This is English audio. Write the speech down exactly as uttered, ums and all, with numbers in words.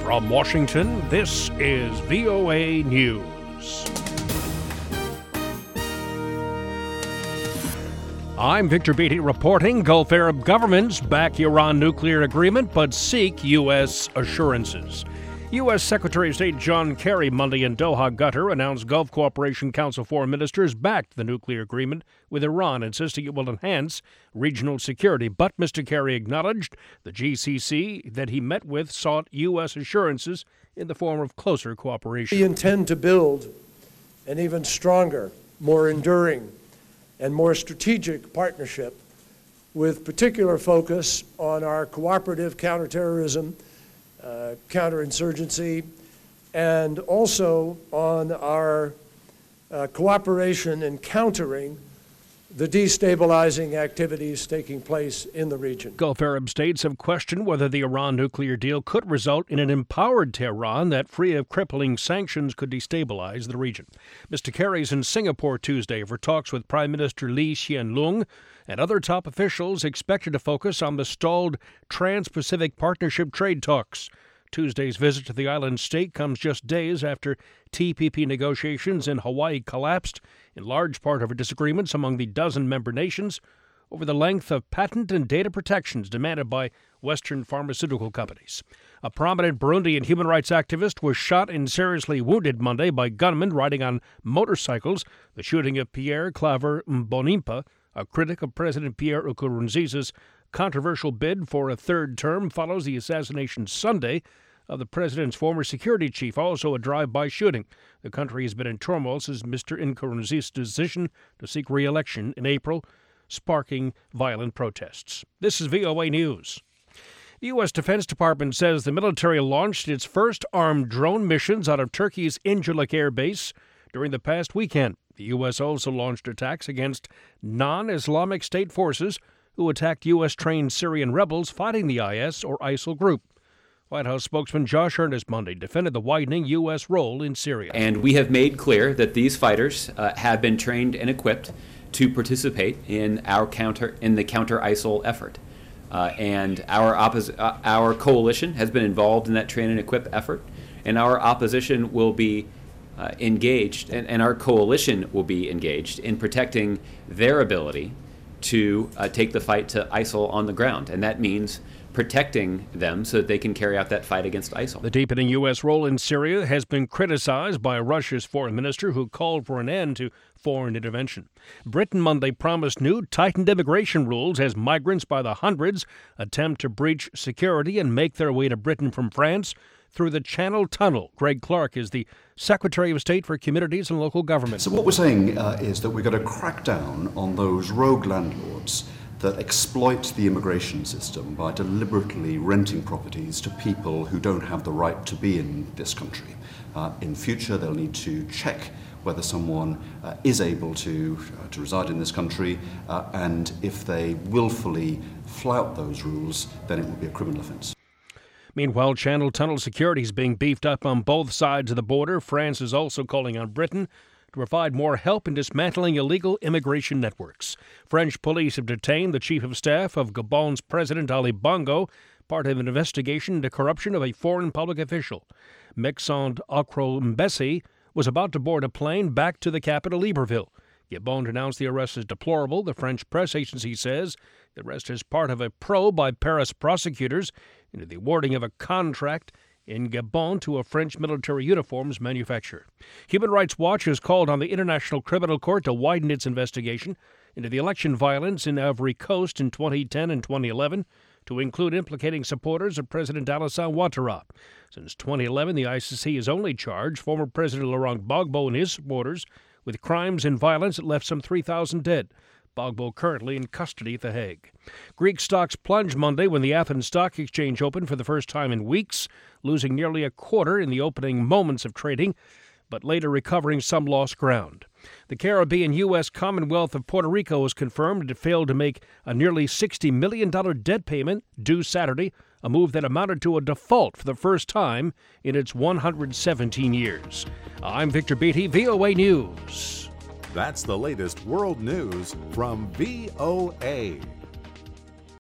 From Washington, this is V O A News. I'm Victor Beatty reporting Gulf Arab governments back Iran nuclear agreement but seek U S assurances. U S Secretary of State John Kerry Monday in Doha, Qatar, announced Gulf Cooperation Council foreign ministers backed the nuclear agreement with Iran, insisting it will enhance regional security. But Mister Kerry acknowledged the G C C that he met with sought U S assurances in the form of closer cooperation. We intend to build an even stronger, more enduring, and more strategic partnership with particular focus on our cooperative counterterrorism, uh, counterinsurgency, and also on our uh, cooperation in countering the destabilizing activities taking place in the region. Gulf Arab states have questioned whether the Iran nuclear deal could result in an empowered Tehran that, free of crippling sanctions, could destabilize the region. Mister Kerry's in Singapore Tuesday for talks with Prime Minister Lee Hsien Loong and other top officials expected to focus on the stalled Trans-Pacific Partnership trade talks. Tuesday's visit to the island state comes just days after T P P negotiations in Hawaii collapsed, in large part over disagreements among the dozen member nations over the length of patent and data protections demanded by Western pharmaceutical companies. A prominent Burundian human rights activist was shot and seriously wounded Monday by gunmen riding on motorcycles. The shooting of Pierre Claver Mbonimpa, a critic of President Pierre Nkurunziza's controversial bid for a third term, follows the assassination Sunday of the president's former security chief, also a drive-by shooting. The country has been in turmoil since Mister Nkurunziza's decision to seek re-election in April, sparking violent protests. This is V O A News. The U S Defense Department says the military launched its first armed drone missions out of Turkey's Incirlik Air Base during the past weekend. The U S also launched attacks against non-Islamic State forces who attacked U S-trained Syrian rebels fighting the I S or ISIL group. White House spokesman Josh Earnest Monday defended the widening U S role in Syria. And we have made clear that these fighters uh, have been trained and equipped to participate in our counter in the counter-ISIL effort. Uh, and our oppos- uh, our coalition has been involved in that train and equip effort, and our opposition will be uh, engaged, and, and our coalition will be engaged in protecting their ability to uh, take the fight to ISIL on the ground. And that means protecting them so that they can carry out that fight against ISIL. The deepening U S role in Syria has been criticized by Russia's foreign minister, who called for an end to foreign intervention. Britain Monday promised new tightened immigration rules as migrants by the hundreds attempt to breach security and make their way to Britain from France through the Channel Tunnel. Greg Clark is the Secretary of State for Communities and Local Government. So what we're saying uh, is that we're going to crack down on those rogue landlords that exploit the immigration system by deliberately renting properties to people who don't have the right to be in this country. Uh, in future, they'll need to check whether someone uh, is able to uh, to reside in this country, uh, and if they willfully flout those rules, then it will be a criminal offence. Meanwhile, Channel Tunnel security is being beefed up on both sides of the border. France is also calling on Britain to provide more help in dismantling illegal immigration networks. French police have detained the chief of staff of Gabon's President Ali Bongo, part of an investigation into corruption of a foreign public official. Mexand Okro Mbesi was about to board a plane back to the capital, Libreville. Gabon denounced the arrest as deplorable. The French press agency says the arrest is part of a probe by Paris prosecutors into the awarding of a contract in Gabon to a French military uniforms manufacturer. Human Rights Watch has called on the International Criminal Court to widen its investigation into the election violence in Ivory Coast in twenty ten and twenty eleven, to include implicating supporters of President Alassane Ouattara. Since twenty eleven, the I C C has only charged former President Laurent Gbagbo and his supporters with crimes and violence that left some three thousand dead. Gbagbo currently in custody at The Hague. Greek stocks plunged Monday when the Athens Stock Exchange opened for the first time in weeks, losing nearly a quarter in the opening moments of trading, but later recovering some lost ground. The Caribbean U S Commonwealth of Puerto Rico has confirmed it failed to make a nearly sixty million dollars debt payment due Saturday, a move that amounted to a default for the first time in its one hundred seventeen years. I'm Victor Beatty, V O A News. That's the latest world news from V O A.